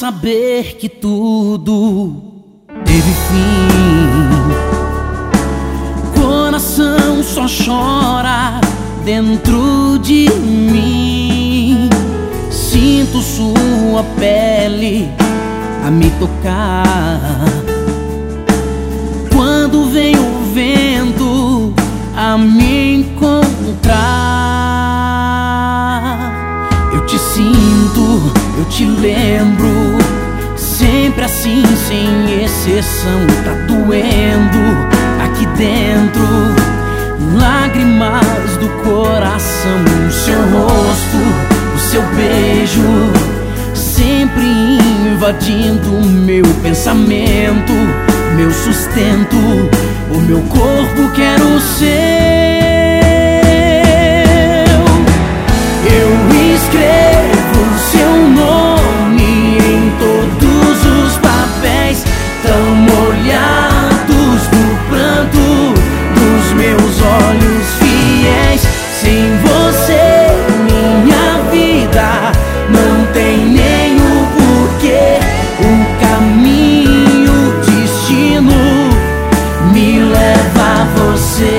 saber que tudo teve fim. Coração só chora dentro de mim. Sinto sua pele a me tocar. Quando vem o vento a me encontrar, eu te sinto, eu te lembro, sempre assim, sem exceção. Tá doendo aqui dentro, lágrimas do coração. O seu rosto, o seu beijo, sempre invadindo o meu pensamento, meu sustento, o meu corpo quer o seu. Eu escrevo seu nome em todos os papéis, tão molhados do pranto dos meus olhos fiéis. Sem você minha vida não tem nem o porquê. O caminho, o destino me leva a você.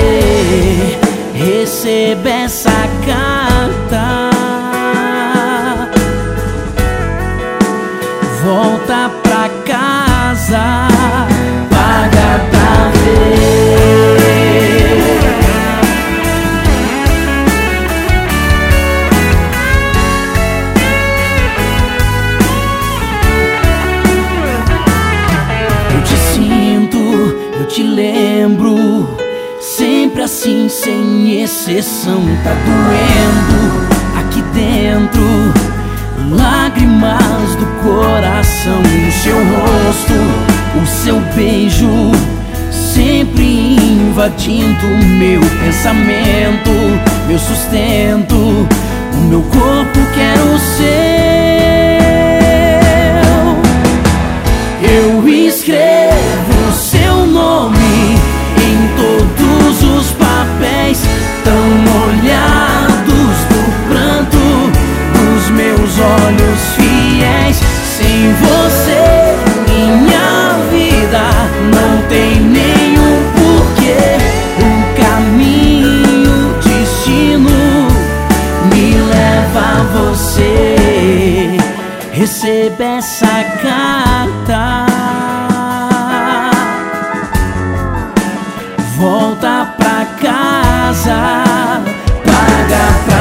Receba essa carta, volta pra casa, paga pra ver. Eu te sinto, eu te lembro, sempre assim, sem exceção. Tá doendo aqui dentro, lágrimas do coração. O seu rosto, o seu beijo, sempre invadindo o meu pensamento, meu sustento, o meu corpo quer o seu. Eu escrevo seu nome em todos os papéis, tão molhados do pranto dos meus olhos fiéis. Sem você minha vida não tem nenhum porquê. O caminho, o destino me leva a você. Receba essa carta, volta pra casa, paga pra